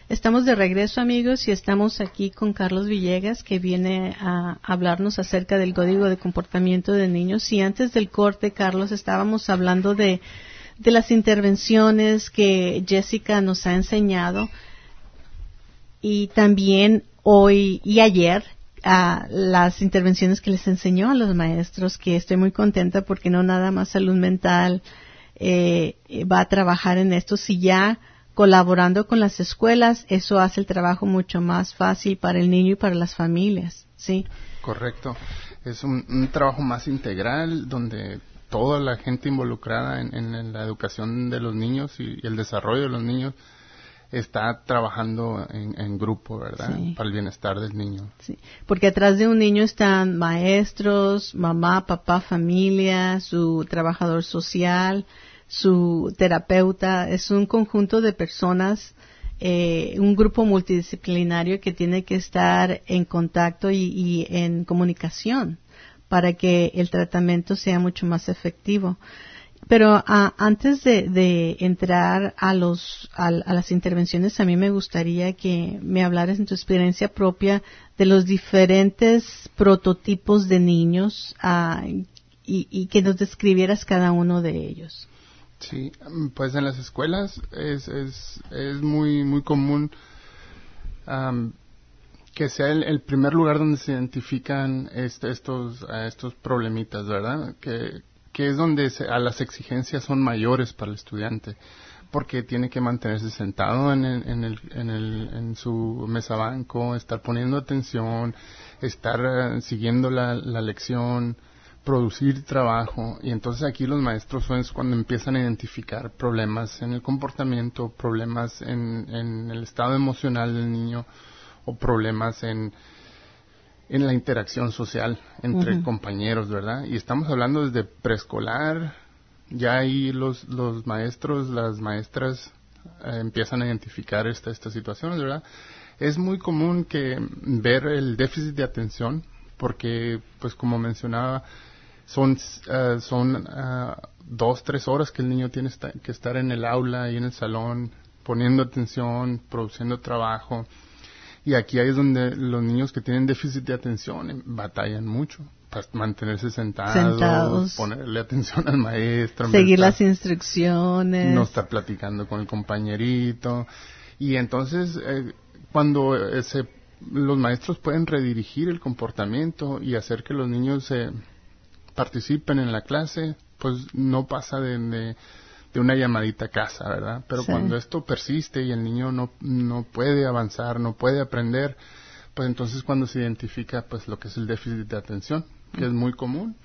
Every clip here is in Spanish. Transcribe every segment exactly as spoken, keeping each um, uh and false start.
Estamos de regreso, amigos, y estamos aquí con Carlos Villegas, que viene a hablarnos acerca del Código de Comportamiento de Niños. Y antes del corte, Carlos, estábamos hablando de, de las intervenciones que Jessica nos ha enseñado, y también hoy y ayer a las intervenciones que les enseñó a los maestros, que estoy muy contenta porque no nada más salud mental eh, va a trabajar en esto, si ya colaborando con las escuelas, eso hace el trabajo mucho más fácil para el niño y para las familias, ¿sí? Correcto. Es un, un trabajo más integral donde toda la gente involucrada en, en la educación de los niños y, y el desarrollo de los niños está trabajando en, en grupo, ¿verdad? Sí. Para el bienestar del niño. Sí, porque atrás de un niño están maestros, mamá, papá, familia, su trabajador social, su terapeuta. Es un conjunto de personas, eh, un grupo multidisciplinario que tiene que estar en contacto y, y en comunicación para que el tratamiento sea mucho más efectivo. Pero uh, antes de, de entrar a los a, a las intervenciones, a mí me gustaría que me hablaras en tu experiencia propia de los diferentes prototipos de niños uh, y, y que nos describieras cada uno de ellos. Sí, pues en las escuelas es es, es muy muy común um, que sea el, el primer lugar donde se identifican este, estos uh, estos problemitas, ¿verdad? Que que es donde se, a las exigencias son mayores para el estudiante, porque tiene que mantenerse sentado en, el, en, el, en, el, en su mesa banco, estar poniendo atención, estar uh, siguiendo la, la lección, producir trabajo, y entonces aquí los maestros son cuando empiezan a identificar problemas en el comportamiento, problemas en, en el estado emocional del niño, o problemas en en la interacción social entre uh-huh. compañeros, ¿verdad? Y estamos hablando desde preescolar, ya ahí los los maestros, las maestras eh, empiezan a identificar esta, estas situaciones, ¿verdad? Es muy común que ver el déficit de atención, porque, pues como mencionaba, son uh, son uh, dos, tres horas que el niño tiene esta, que estar en el aula y en el salón, poniendo atención, produciendo trabajo. Y aquí es donde los niños que tienen déficit de atención batallan mucho para mantenerse sentados, sentados, ponerle atención al maestro, seguir las instrucciones, no estar platicando con el compañerito. Y entonces eh, cuando eh, se, los maestros pueden redirigir el comportamiento y hacer que los niños eh, participen en la clase, pues no pasa de... de de una llamadita a casa, ¿verdad? Pero sí. Cuando esto persiste y el niño no no puede avanzar, no puede aprender, pues entonces cuando se identifica pues lo que es el déficit de atención, que es muy común.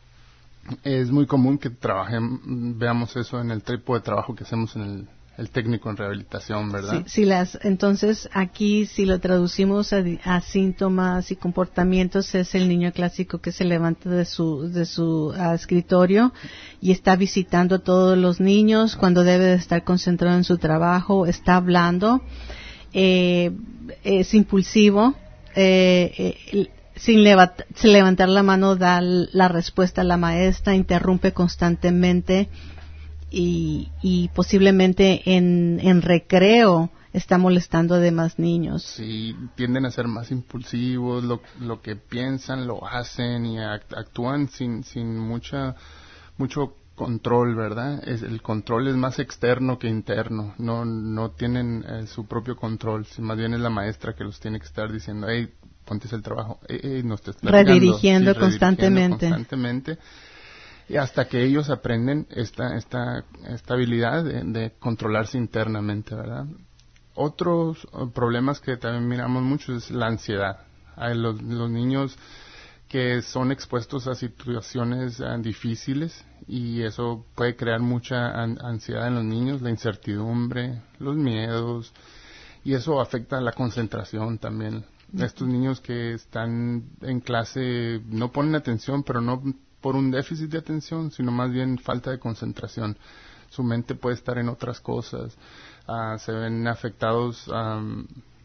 Es muy común que trabajemos, veamos eso en el tipo de trabajo que hacemos en el, el técnico en rehabilitación, ¿verdad? Sí, sí, las, entonces aquí si lo traducimos a, a síntomas y comportamientos, es el niño clásico que se levanta de su de su uh, escritorio y está visitando a todos los niños cuando debe de estar concentrado en su trabajo, está hablando, eh, es impulsivo, eh, eh, sin, levant- sin levantar la mano da la respuesta a la maestra, interrumpe constantemente. Y, y posiblemente en, en recreo está molestando a demás niños. Sí, tienden a ser más impulsivos, lo, lo que piensan lo hacen y act- actúan sin, sin mucha, mucho control, ¿verdad? Es, el control es más externo que interno, no, no tienen eh, su propio control, si más bien es la maestra que los tiene que estar diciendo, hey, ponte el trabajo, hey, hey, no estés platicando. Redirigiendo sí, constantemente. Redirigiendo constantemente. Y hasta que ellos aprenden esta esta, esta habilidad de, de controlarse internamente, ¿verdad? Otros uh, problemas que también miramos mucho es la ansiedad. Hay los, los niños que son expuestos a situaciones uh, difíciles y eso puede crear mucha an- ansiedad en los niños, la incertidumbre, los miedos, y eso afecta la concentración también. Uh-huh. Estos niños que están en clase no ponen atención, pero no por un déficit de atención, sino más bien falta de concentración. Su mente puede estar en otras cosas. Uh, se ven afectados um,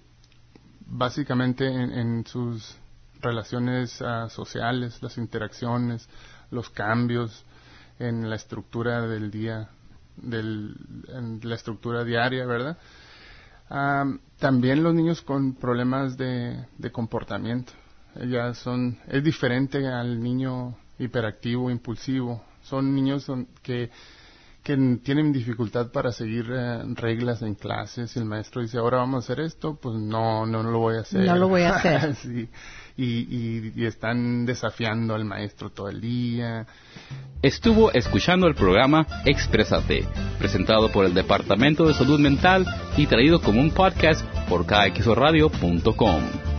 básicamente en, en sus relaciones uh, sociales, las interacciones, los cambios en la estructura del día, del, en la estructura diaria, ¿verdad? Um, también los niños con problemas de, de comportamiento. Ya son, es diferente al niño hiperactivo, impulsivo. Son niños que, que tienen dificultad para seguir eh, reglas en clases. Si el maestro dice, ahora vamos a hacer esto, pues no, no, no lo voy a hacer. No lo voy a hacer. Sí. Y, y, y están desafiando al maestro todo el día. Estuvo escuchando el programa Exprésate, presentado por el Departamento de Salud Mental y traído como un podcast por K X O radio punto com.